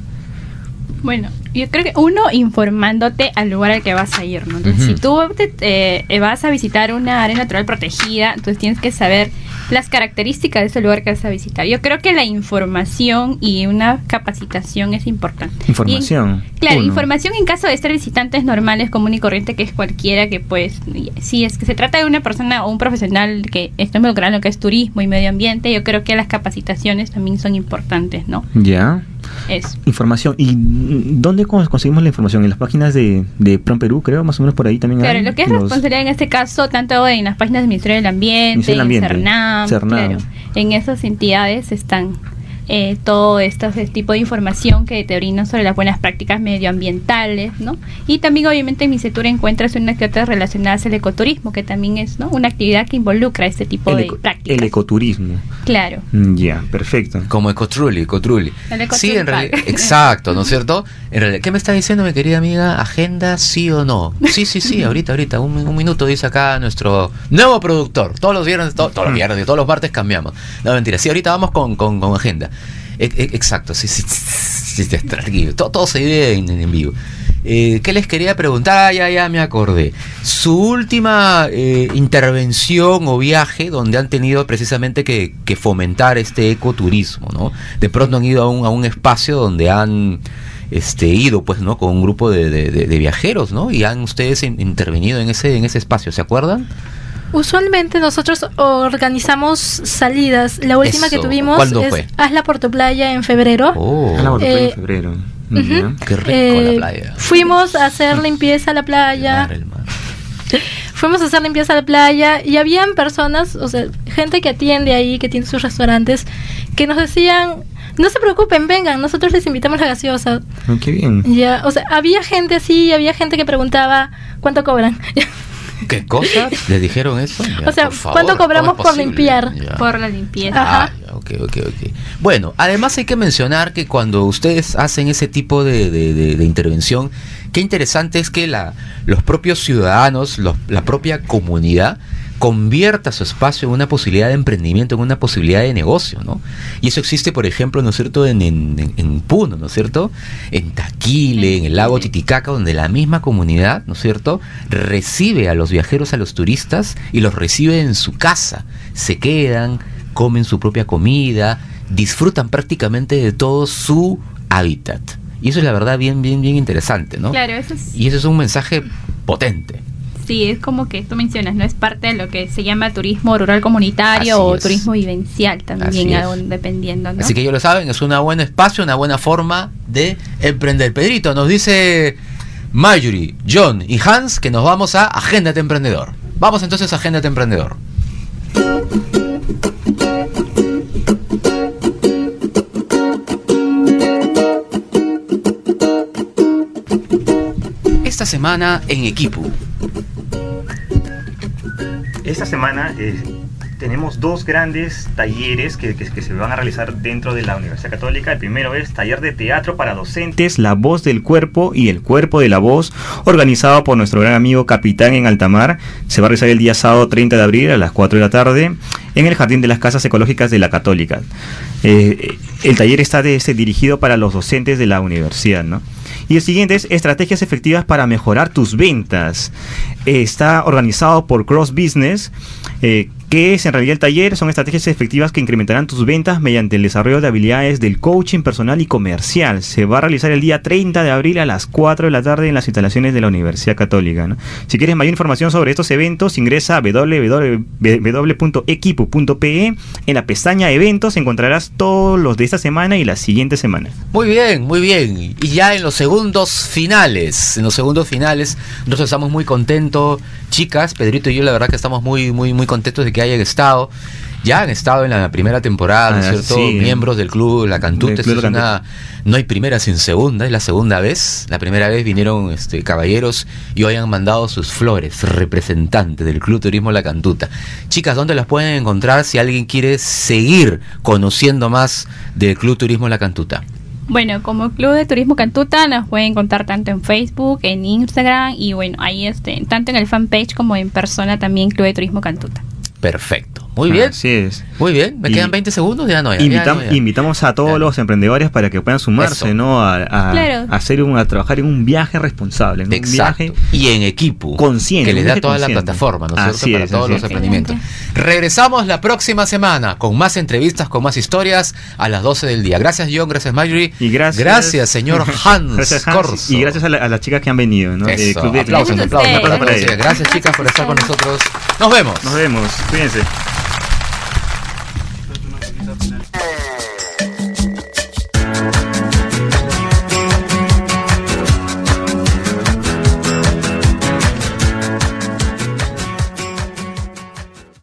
Bueno, yo creo que uno, informándote al lugar al que vas a ir, ¿no? Entonces, uh-huh. si tú te, eh, vas a visitar una área natural protegida, entonces tienes que saber las características de ese lugar que vas a visitar. Yo creo que la información y una capacitación es importante. Información. Y, claro, uno. información en caso de ser visitantes normales, común y corriente, que es cualquiera que pues, si es que se trata de una persona o un profesional que está involucrado en lo que es turismo y medio ambiente, yo creo que las capacitaciones también son importantes, ¿no? Ya. Eso. Información. ¿Y dónde conseguimos la información? En las páginas de, de Prom Perú, creo, más o menos por ahí también. Claro, hay lo que es los... responsabilidad en este caso, tanto en las páginas del Ministerio del Ambiente, del Ambiente. en CERNAM, CERNAM. Claro, en esas entidades están eh, todo este, este tipo de información que te brindan sobre las buenas prácticas medioambientales, ¿no? Y también obviamente en MICETUR encuentras unas actividades relacionadas al ecoturismo, que también es, ¿no?, una actividad que involucra este tipo el de eco, prácticas. El ecoturismo. Claro. Ya, yeah, perfecto. Como Ecotrulli, Ecotrulli. Sí, en realidad, exacto, ¿no es cierto? En realidad, ¿qué me está diciendo, mi querida amiga? ¿Agenda sí o no? Sí, sí, sí, ahorita, ahorita, un, un minuto, dice acá nuestro nuevo productor. Todos los viernes, to, todos los viernes, todos los martes cambiamos. No, mentira, sí, ahorita vamos con, con, con agenda. E, e, exacto, sí, sí, sí, sí, tranquilo. Todo, todo se vive en, en vivo. Eh, ¿Qué les quería preguntar? Ah, ya, ya me acordé. Su última eh, intervención o viaje donde han tenido precisamente que, que fomentar este ecoturismo, ¿no? De pronto han ido a un, a un espacio donde han este, ido, pues, ¿no?, con un grupo de, de, de, de viajeros, ¿no? Y han ustedes in, intervenido en ese, en ese espacio, ¿se acuerdan? Usualmente nosotros organizamos salidas. La última Eso. que tuvimos ¿Cuándo es fue? Hazla por tu playa en febrero. Oh. Hazla por tu playa Eh, en febrero. Uh-huh. Uh-huh. Qué rico eh, la playa. Fuimos a hacer limpieza a la playa. El mar, el mar. Fuimos a hacer limpieza a la playa y habían personas, o sea, gente que atiende ahí, que tiene sus restaurantes, que nos decían, no se preocupen, vengan, nosotros les invitamos la gaseosa. Oh, qué bien. Ya, o sea, había gente así, había gente que preguntaba cuánto cobran. ¿Qué cosa? ¿Les dijeron eso? Ya, o sea, por favor, ¿cuánto cobramos ¿cómo es por posible? limpiar? Ya. Por la limpieza. Ajá. Ah, ya, ok, ok, ok. Bueno, además hay que mencionar que cuando ustedes hacen ese tipo de, de, de, de intervención, qué interesante es que la, los propios ciudadanos, los, la propia comunidad, convierta su espacio en una posibilidad de emprendimiento, en una posibilidad de negocio, ¿no? Y eso existe, por ejemplo, ¿no es cierto?, en, en, en Puno, ¿no es cierto?, en Taquile, en el lago Titicaca, donde la misma comunidad, ¿no es cierto?, recibe a los viajeros, a los turistas, y los recibe en su casa. Se quedan, comen su propia comida, disfrutan prácticamente de todo su hábitat. Y eso es la verdad bien, bien, bien interesante, ¿no? Claro, eso es... Y eso es un mensaje potente. Sí, es como que tú mencionas, no es parte de lo que se llama turismo rural comunitario Así o es. turismo vivencial también, Así algo, es. dependiendo, ¿no? Así que ya lo saben, es un buen espacio, una buena forma de emprender. Pedrito, nos dice Marjorie, John y Hans que nos vamos a Agéndate Emprendedor. Vamos entonces a Agéndate Emprendedor. semana en Equipo? Esta semana eh, tenemos dos grandes talleres que, que, que se van a realizar dentro de la Universidad Católica. El primero es taller de teatro para docentes, La voz del cuerpo y el cuerpo de la voz, organizado por nuestro gran amigo Capitán en Altamar. Se va a realizar el día sábado treinta de abril a las cuatro de la tarde en el Jardín de las Casas Ecológicas de la Católica. Eh, el taller está de, este, dirigido para los docentes de la universidad, ¿no? Y el siguiente es estrategias efectivas para mejorar tus ventas. Eh, está organizado por Cross Business. Eh, ¿Qué es en realidad el taller? Son estrategias efectivas que incrementarán tus ventas mediante el desarrollo de habilidades del coaching personal y comercial. Se va a realizar el día treinta de abril a las cuatro de la tarde en las instalaciones de la Universidad Católica, ¿no? Si quieres mayor información sobre estos eventos, ingresa a doble u doble u doble u punto equipo punto pe e. En la pestaña eventos encontrarás todos los de esta semana y la siguiente semana. Muy bien, muy bien. Y ya en los segundos finales, en los segundos finales, nosotros estamos muy contentos, chicas, Pedrito y yo, la verdad que estamos muy, muy, muy contentos de que hayan estado. Ya han estado en la primera temporada, ¿no es cierto? Sí. Miembros del Club La Cantuta. Club Es La una, no hay primera sin segunda, es la segunda vez. La primera vez vinieron este, caballeros y hoy han mandado sus flores, representantes del Club Turismo La Cantuta. Chicas, ¿dónde las pueden encontrar si alguien quiere seguir conociendo más del Club Turismo La Cantuta? Bueno, como Club de Turismo Cantuta nos pueden encontrar tanto en Facebook, en Instagram y bueno, ahí este, tanto en el fanpage como en persona también Club de Turismo Cantuta. Perfecto. Muy bien. Así es. Muy bien. Me y quedan veinte segundos. Ya no. Ya, invitam- ya no, ya. Invitamos a todos ya. los emprendedores para que puedan sumarse, Eso. ¿no? A, a, Claro. a hacer un, a trabajar en un viaje responsable, ¿no? Exacto. Un viaje y en equipo. consciente. Que les un da viaje toda consciente. la plataforma, ¿no es Así cierto? Para es, todos así los es. emprendimientos. Regresamos la próxima semana con más entrevistas, con más historias a las doce del día. Gracias, John. Gracias, Marjorie. Y gracias. Gracias, señor Hans. Gracias, Hans. Corso. Y gracias a, la, a las chicas que han venido, ¿no? Eso. Eh, Club de Aplausos, Turismo. aplausos, Un aplauso aplausos. para ellas. Gracias, chicas, por estar con nosotros. Nos vemos. Nos vemos. Cuídense.